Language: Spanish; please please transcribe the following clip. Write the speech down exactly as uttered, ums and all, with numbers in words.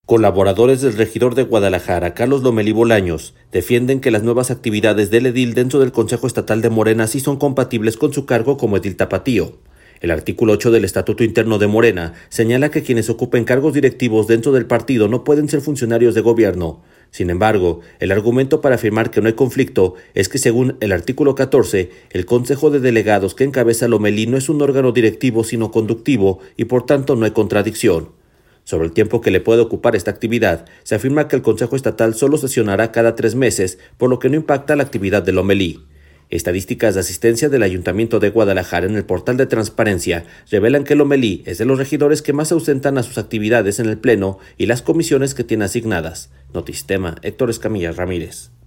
Colaboradores del regidor de Guadalajara, Carlos Lomelí Bolaños, defienden que las nuevas actividades del edil dentro del Consejo Estatal de Morena sí son compatibles con su cargo como edil tapatío. El artículo ocho del Estatuto Interno de Morena señala que quienes ocupen cargos directivos dentro del partido no pueden ser funcionarios de gobierno. Sin embargo, el argumento para afirmar que no hay conflicto es que según el artículo catorce, el Consejo de Delegados que encabeza Lomelí no es un órgano directivo sino conductivo y por tanto no hay contradicción. Sobre el tiempo que le puede ocupar esta actividad, se afirma que el Consejo Estatal solo sesionará cada tres meses, por lo que no impacta la actividad de Lomelí. Estadísticas de asistencia del Ayuntamiento de Guadalajara en el portal de transparencia revelan que Lomelí es de los regidores que más se ausentan a sus actividades en el Pleno y las comisiones que tiene asignadas. Notisistema, Héctor Escamilla Ramírez.